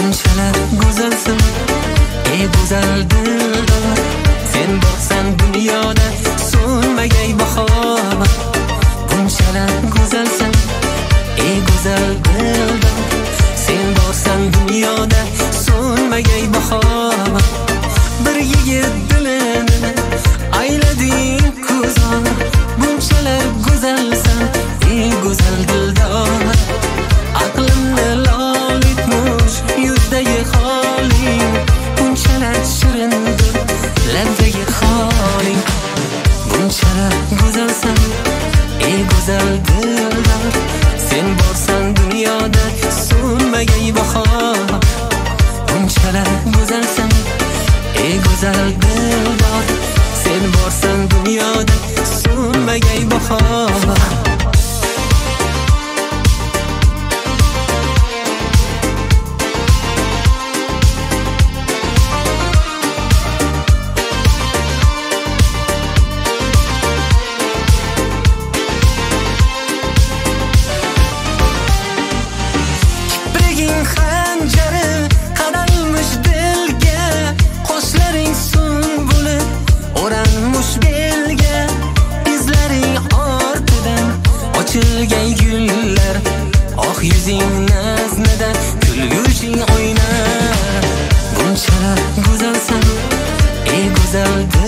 Bunchalar go'zalsan, ey go'zal dildor. Sen borsan dunyoda so'nmagay bahor. Bunchalar go'zalsan, ey go'zal dildor. Sen borsan dunyoda so'nmagay bahor. Bir yigit dilini aylading ko'zor. Bunchalar go'zalsan, ey go'zal dildor. Aqlimni lol etmush yuzdagi holing. Bunchalar shirindir labdagi holing. Bunchalar go'zalsan, ey go'zal dildor. Sen borsan dunyoda so'nmagay bahor. Bunchalar go'zalsan, ey go'zal dildor. Sen borsan dunyoda so'nmagay bahor. Ochilgay gullar, oh yuzing naznida kulguching o'ynar. Bunchalar go'zalsan, ey go'zal